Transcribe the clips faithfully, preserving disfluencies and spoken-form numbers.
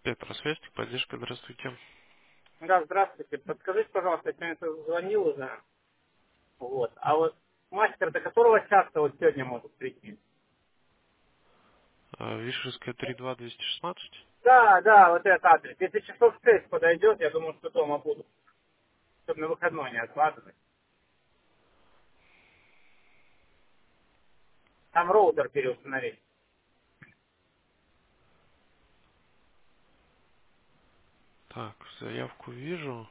Петр, связь, поддержка, здравствуйте. Да, здравствуйте. Подскажите, пожалуйста, я сегодня звонил уже. Вот. А вот мастер до которого часа вот сегодня может прийти? А, Вишерская три два двести шестнадцать. Да, да, вот этот адрес. Если часов в шесть подойдет, я думаю, что дома буду. Чтобы на выходной не откладывать. Там роутер переустановить. Так, заявку вижу.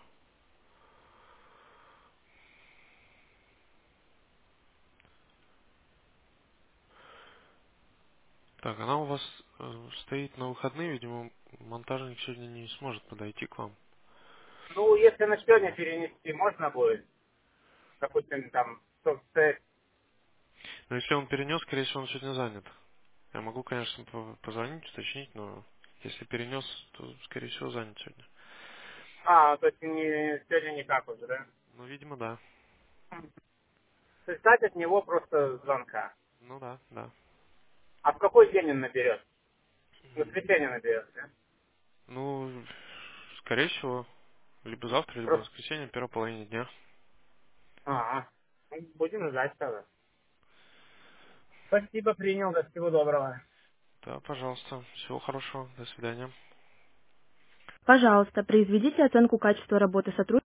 Так, она у вас э, стоит на выходные, видимо, монтажник сегодня не сможет подойти к вам. Ну, если на сегодня перенести, можно будет? Допустим, там, часов в шесть. Но если он перенес, скорее всего, он сегодня занят. Я могу, конечно, по- позвонить, уточнить, но если перенес, то, скорее всего, занят сегодня. А, то есть не, сегодня никак уже, да? Ну, видимо, да. То есть ждать от него просто звонка. Ну да, да. А в какой день он наберет? В М, воскресенье наберет, да? Ну, скорее всего, либо завтра, либо в Просто... воскресенье, первой половине дня. А, ну, будем ждать тогда. Спасибо, принял. До всего доброго. Да, пожалуйста. Всего хорошего. До свидания. Пожалуйста, произведите оценку качества работы сотрудника.